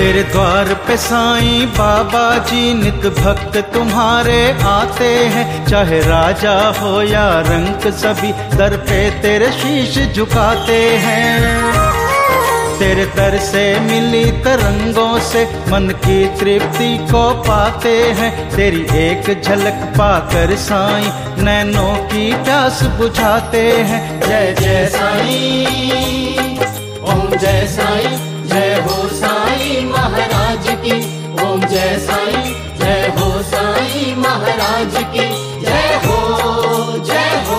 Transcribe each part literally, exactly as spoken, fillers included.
तेरे द्वार पे साईं बाबा जी नित भक्त तुम्हारे आते हैं, चाहे राजा हो या रंक सभी दर पे तेरे शीश झुकाते हैं। तेरे दर से मिली तरंगों से मन की तृप्ति को पाते हैं, तेरी एक झलक पाकर साईं नैनों की प्यास बुझाते हैं। जय जय साईं, ओम जय साईं, जय हो साईं महाराज की। ओम जय साईं, जय हो साईं महाराज की। जय हो जय हो।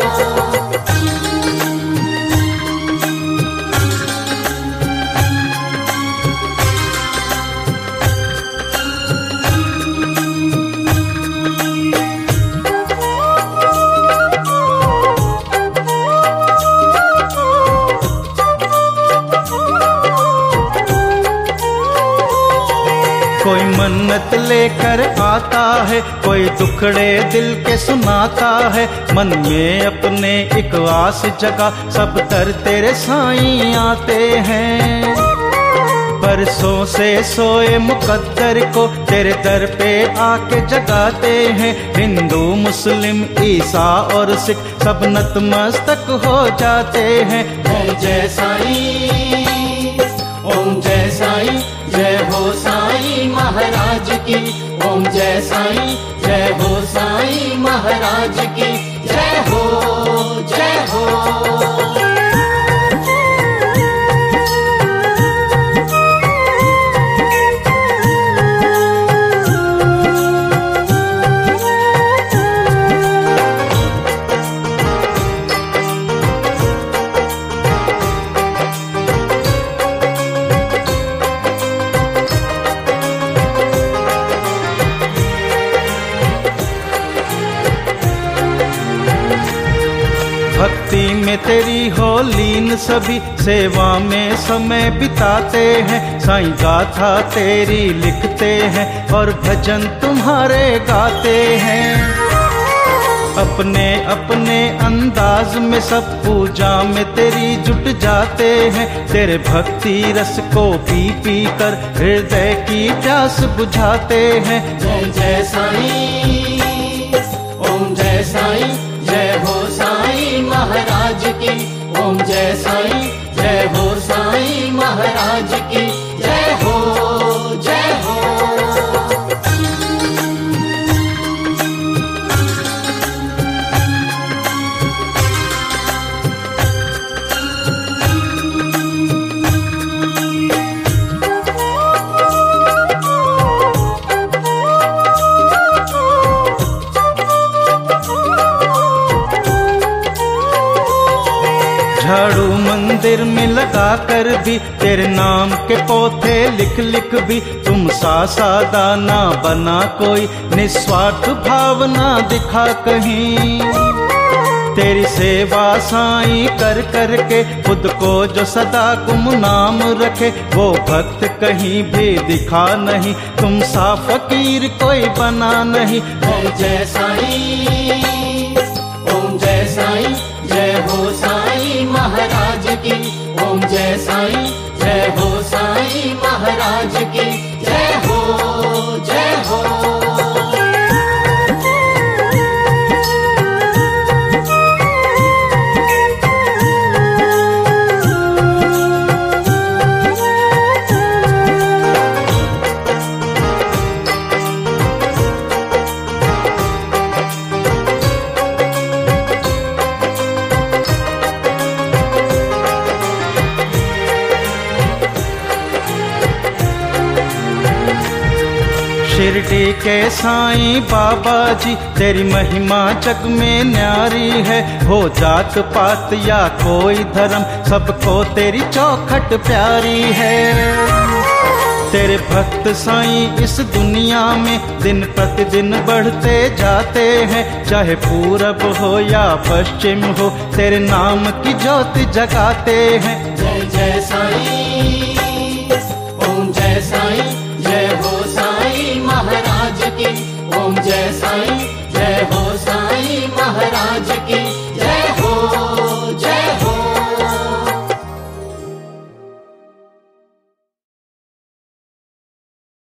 कोई मन्नत लेकर आता है, कोई दुखड़े दिल के सुनाता है, मन में अपने एक आस जगा सब दर तेरे साईं आते हैं। बरसों से सोए मुकद्दर को तेरे दर पे आके जगाते हैं, हिंदू मुस्लिम ईसा और सिख सब नतमस्तक हो जाते हैं। जय जय साईं, ओम जय साईं, जय हो साईं महाराज की। ओम जय साईं, जय हो साईं महाराज की। जय हो जय हो। भक्ति में तेरी हो लीन सभी, सेवा में समय बिताते हैं, साईं गाथा तेरी लिखते हैं और भजन तुम्हारे गाते हैं। अपने अपने अंदाज में सब पूजा में तेरी जुट जाते हैं, तेरे भक्ति रस को पी पी कर हृदय की प्यास बुझाते हैं। जय जय साईं, ओम जय साईं, जय हो साईं महाराज की। ओम जय साईं, जय हो साईं महाराज की। जय हो जय हो। झाड़ू मंदिर में लगा कर भी तेरे नाम के पोथे लिख लिख भी, तुम सा सादा ना बना कोई, निस्वार्थ भावना दिखा कहीं। तेरी सेवा साईं कर कर के खुद को जो सदा गुमनाम रखे, वो भक्त कहीं भी दिखा नहीं, तुम सा फकीर कोई बना नहीं। जय जय साईं, ओम जय साईं, जय हो साईं महाराज की। ओम जय साईं, जय हो साईं महाराज की। जय हो जय हो। शिरडी के साईं बाबा जी तेरी महिमा जग में न्यारी है, हो जात पात या कोई धर्म सबको तेरी चौखट प्यारी है। तेरे भक्त साईं इस दुनिया में दिन प्रतिदिन बढ़ते जाते हैं, चाहे पूरब हो या पश्चिम हो तेरे नाम की ज्योति जगाते हैं। जय जय साईं, ओम जय साईं, जय हो साईं महाराज की। ओम जय साईं, जय हो साईं महाराज की।